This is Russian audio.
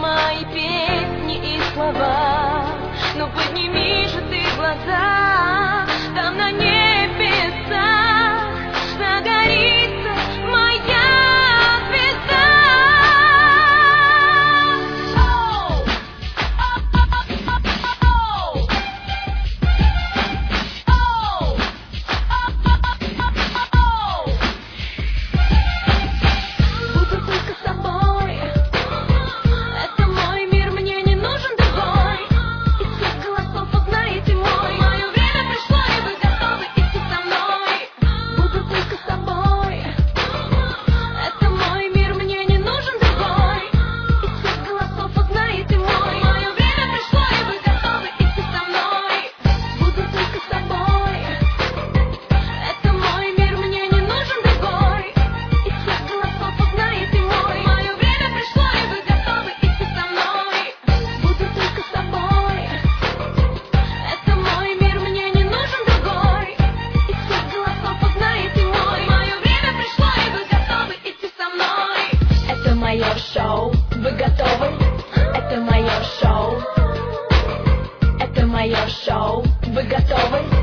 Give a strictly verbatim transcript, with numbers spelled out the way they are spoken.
мои песни и слова. Но подними же ты глаза, там на небесах загорится моя звезда. Оу! Оу! Оу! Оу! Буду только с тобой. Это мой мир, мне не нужен другой. Из всех голосов узнаете мой. Мое время пришло, и вы готовы идти со мной. Буду только с тобой. Это мой мир, мне не нужен другой. Из всех голосов узнаете мой. Мое время пришло, и вы готовы идти со мной. Буду только с тобой. Это мой мир, мне не нужен другой. Из всех голосов узнаете мой. Мое время пришло, и вы готовы идти со мной. Буду только с тобой. Это мой мир, мне не нужен другой. Из всех голосов узнаете мой. Мое время пришло, и вы готовы идти со мной. Это мое шоу, вы готовы? Это мое шоу. Это мое шоу, вы готовы?